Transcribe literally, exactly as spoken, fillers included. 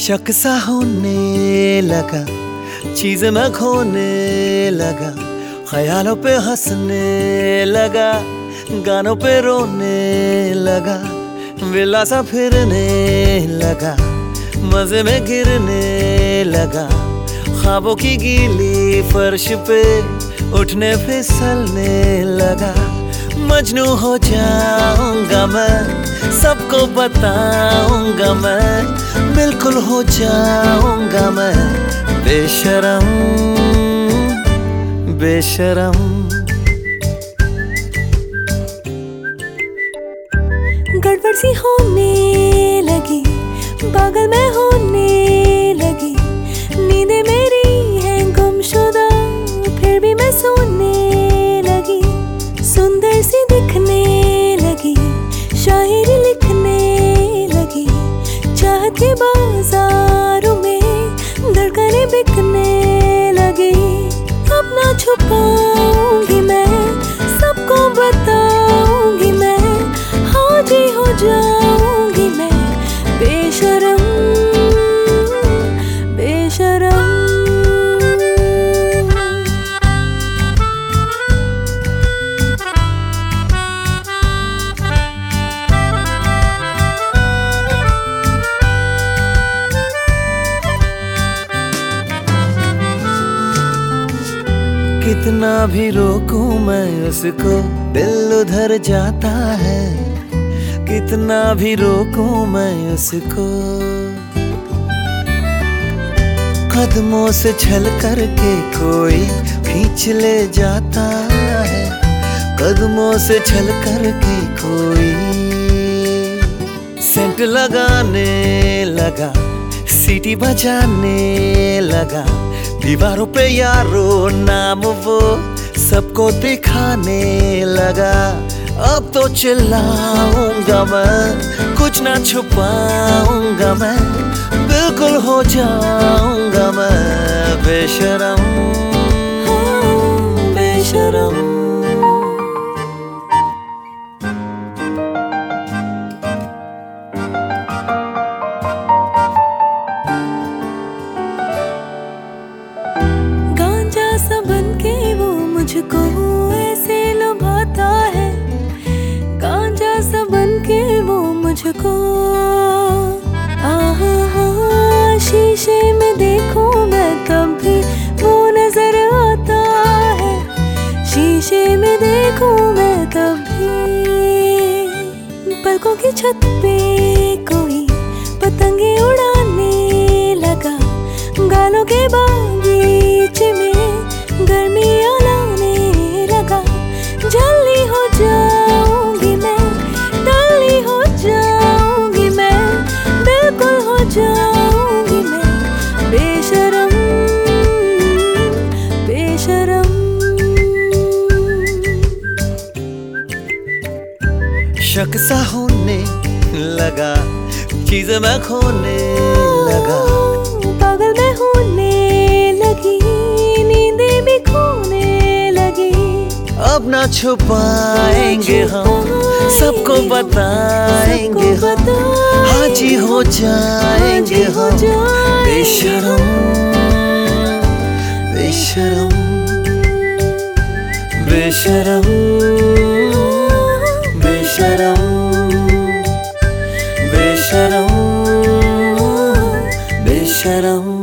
शक सा होने लगा, चीज़ें मैं खोने लगा, ख्यालों पे हंसने लगा, गानों पे रोने लगा, विला सा फिरने लगा, मजे में गिरने लगा, ख्वाबों की गीली फर्श पे उठने फिसलने लगा। मजनू हो जाऊंगा मैं, सबको बताऊंगा मैं, बिल्कुल हो जाऊंगा मैं बेशरम बेशरम। गड़बड़ सी होने लगी, पागल मैं होने लगी, नींदें मेरी हैं गुमशुदा, फिर भी मैं सोने लगी। सुंदर सी दिखने लगी, शायरी लिखने लगी, चाहत के बाजारों में धड़कनें बिकने लगी। अपना छुपाऊंगी मैं, सबको बताऊंगी मैं, हाँ जी हो जाऊंगी मैं बेशरम बेशरम। कितना भी रोकूं मैं उसको, दिल उधर जाता है। कितना भी रोकूं मैं उसको, कदमों से छल करके कोई खींच ले जाता है। कदमों से छल करके कोई सेंट लगाने लगा, सीटी बजाने लगा, दीवारों पे यारो नाम वो सबको दिखाने लगा। अब तो चिल्लाऊंगा मैं, कुछ ना छुपाऊंगा मैं, बिल्कुल हो जाऊंगा मैं बेशरम बेशरम। मुझको ऐसे लुभाता है, गांजा सा बनके वो मुझको। आहा हा, शीशे में देखूं मैं तब भी वो नजर आता है, शीशे में देखूं मैं तब भी। पलकों की छत पे कोई पतंगे उड़ाने लगा, गालों के बागीचे में गर्मियाँ लाने लगा। जल्दी हो जाऊंगी मैं, जल्दी हो जाऊंगी मैं, बिल्कुल हो जाऊंगी मैं बेशरम बेशरम। शक सा होने लगा, चीज़ें मैं खोने लगा, पागल मैं होने लगी, नींदें भी खोने लगी। अब ना छुपाएंगे हम, सबको बताएंगे हम, हाँ जी हो जाएंगे हम बेशरम बेशरम बेशरम बेशरम बेशरम बेशरम।